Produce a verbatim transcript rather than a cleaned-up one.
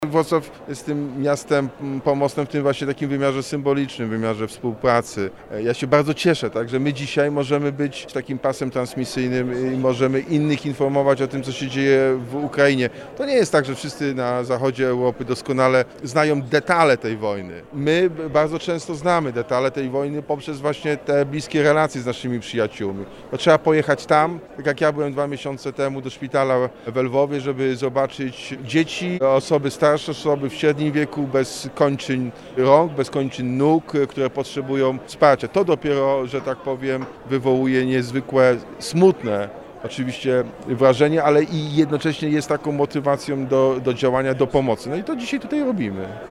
Wrocław jest tym miastem pomocnym w tym właśnie takim wymiarze symbolicznym, wymiarze współpracy. Ja się bardzo cieszę, tak, że my dzisiaj możemy być takim pasem transmisyjnym i możemy innych informować o tym, co się dzieje w Ukrainie. To nie jest tak, że wszyscy na zachodzie Europy doskonale znają detale tej wojny. My bardzo często znamy detale tej wojny poprzez właśnie te bliskie relacje z naszymi przyjaciółmi. To trzeba pojechać tam, tak jak ja byłem dwa miesiące temu do szpitala w Lwowie, żeby zobaczyć dzieci, osoby starsze, osoby w średnim wieku, bez kończyn rąk, bez kończyn nóg, które potrzebują wsparcia. To dopiero, że tak powiem, wywołuje niezwykłe, smutne oczywiście wrażenie, ale i jednocześnie jest taką motywacją do, do działania, do pomocy. No i to dzisiaj tutaj robimy.